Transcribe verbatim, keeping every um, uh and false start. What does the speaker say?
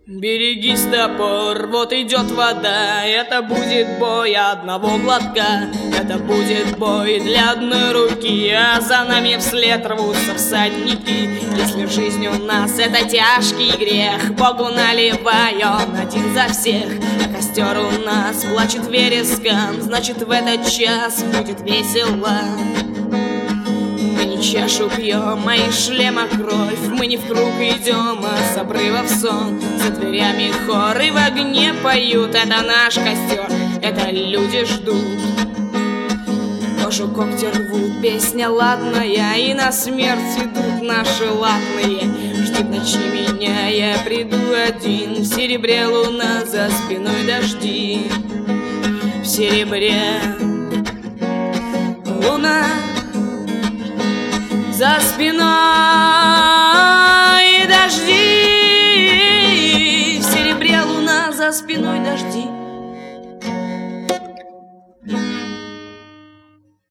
Берегись, топор, вот идет вода. Это будет бой одного глотка. Это будет бой для одной руки. А за нами вслед рвутся всадники. Если жизнь у нас это тяжкий грех, Богу наливаем один за всех. А костер у нас плачет вереском, значит в этот час будет весело. Мы не чашу пьем, а из шлема кровь. Мы не в круг идем, а с обрыва в сон. За дверями хоры в огне поют. Это наш костер, это люди ждут. Кожу когти рвут, песня ладная, и на смерть идут наши латные. Жди в ночи меня, я приду один. В серебре луна, за спиной дожди. В серебре луна, за спиной дожди. В серебре луна, за спиной дожди.